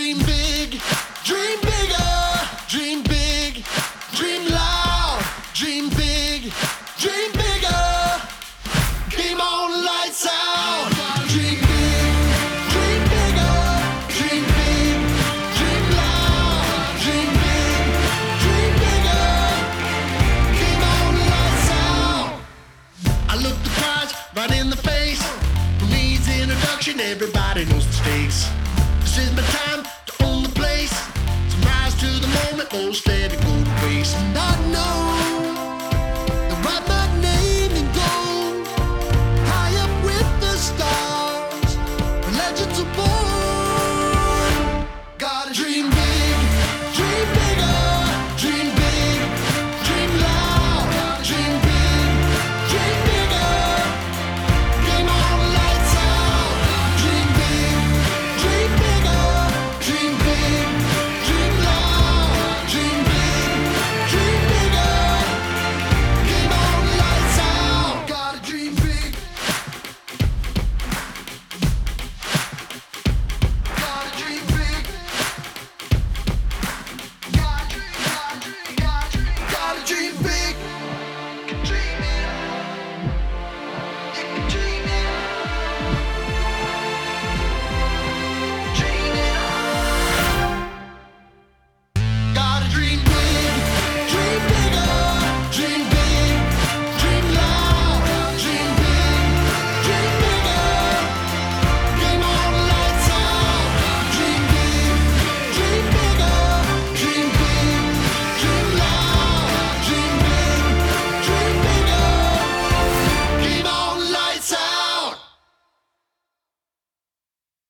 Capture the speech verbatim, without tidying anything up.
Dream big, dream bigger, dream big, dream loud, dream big, dream bigger. Game on, lights out. Dream big, dream bigger, dream big, dream loud, dream big, dream bigger. Game on, lights out. I look the prize right in the face. Who needs introduction? Everybody knows the stakes. This is my time to own the place. So rise to the moment, won't let it go to waste. Not